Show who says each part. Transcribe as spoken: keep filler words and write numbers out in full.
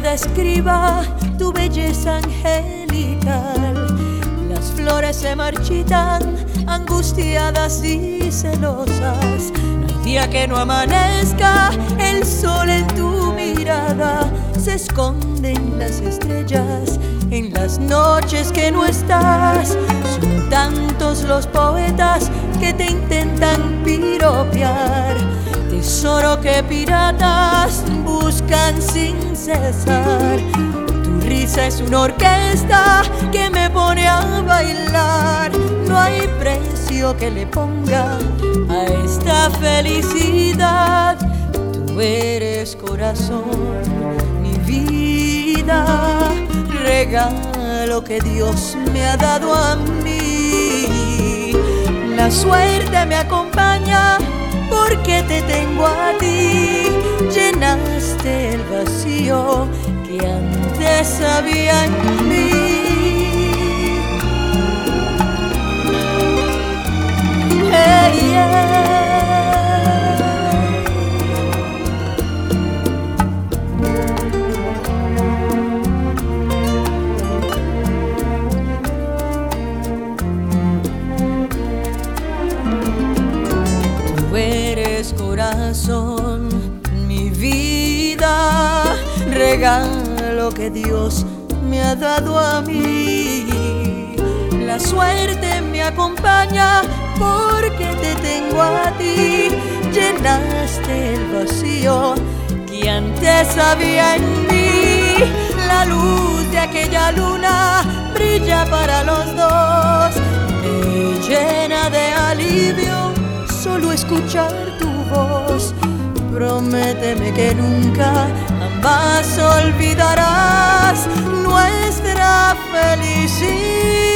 Speaker 1: describa tu belleza angelical. Las flores se marchitan, angustiadas y celosas. No hay día que no amanezca, el sol en tu mirada se esconde en las estrellas, en las noches que no estás. Son tantos los poetas que te intentan piropear, tesoro que piratas buscan sin cesar. Tu risa es una orquesta que me pone a bailar. No hay precio que le ponga a esta felicidad. Tú eres corazón, mi vida, regalo que Dios me ha dado a mí. La suerte me acompaña porque te tengo a ti. Llenaste el vacío que antes había en mí. Hey, yeah. Tú eres corazón, mi vida, regalo que Dios me ha dado a mí. La suerte me acompaña porque te tengo a ti. Llenaste el vacío que antes había en mí. La luz de aquella luna brilla para los dos. Me llena de alivio solo escuchar tu voz. Prométeme que nunca jamás olvidarás nuestra felicidad.